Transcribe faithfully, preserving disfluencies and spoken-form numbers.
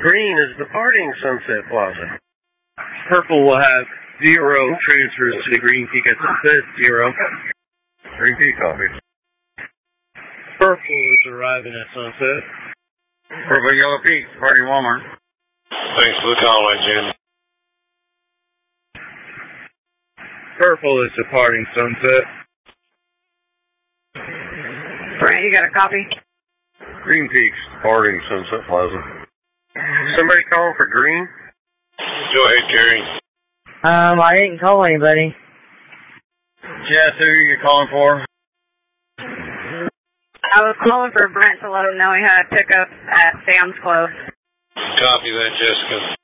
Green is departing Sunset Plaza. Purple will have zero transfers to the Green Peak at Sunset, zero. Green Peak copy. Purple is arriving at Sunset. Purple Yellow Peak, departing Walmart. Thanks for the call, Jim. Purple is departing Sunset. Brent, you got a copy? Green Peak's departing Sunset Plaza. Somebody calling for Green? Go ahead, Gary. Um, I didn't call anybody. Jess, who are you calling for? I was calling for Brent to let him know he had a pickup at Sam's Club. Copy that, Jessica.